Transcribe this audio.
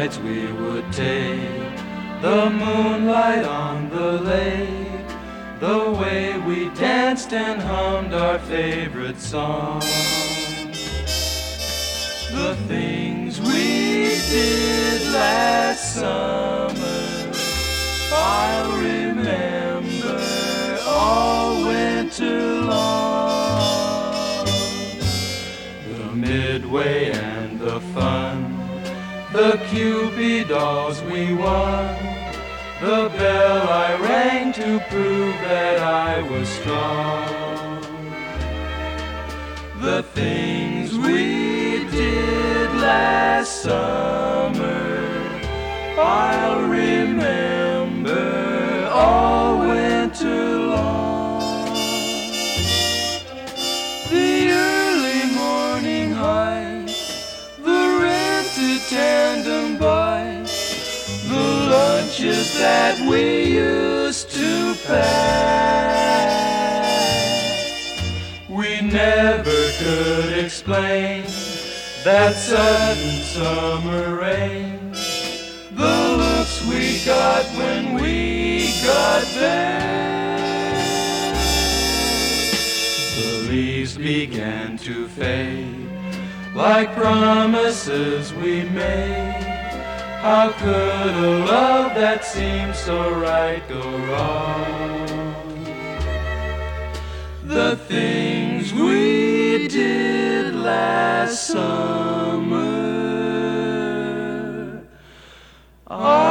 rides we would take, the moonlight on the lake, the way we danced and hummed our favorite song. The things we did last summer, I'll remember all winter long. The midway and the fun, the Cupid dolls we won, the bell I rang to prove that I was strong. The things we did last summer, I'll remember all winter long. The early morning hike, the rented tandem bike, the lunches that we used to pack. We never could explain that sudden summer rain, the looks we got when we got back. The leaves began to fade like promises we made. How could a love that seemed so right go wrong? The things we did last summer,